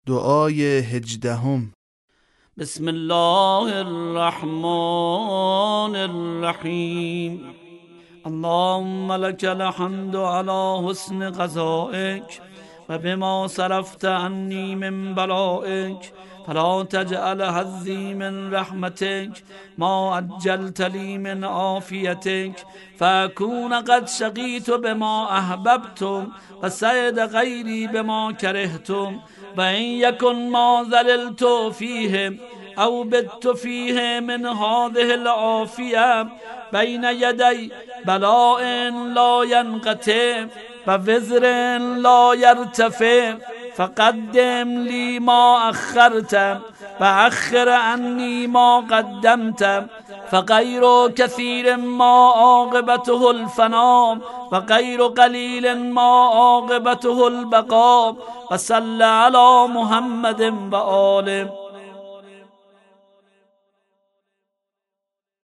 دعای 18. بسم الله الرحمن الرحیم. اللهم لك الحمد على حسن قضائك و بما صرفت عني من بلائك، فلا تجعل حظي من رحمتك ما عجلت لي من عافيتك، فأكون قد شقيت بما أحببتم وسعد غيري بما كرهتم، وإن يكن ما ذللت فيه أو بت فيه من هذه العافية بين يدي بلاء لا ينقطع ووزر لا يرتفع، فقدم لي ما أخرت وأخر عني ما قدمت، فغير كثير ما عاقبته الفناء وغير قليل ما عاقبته البقاء، وصل على محمد وآله.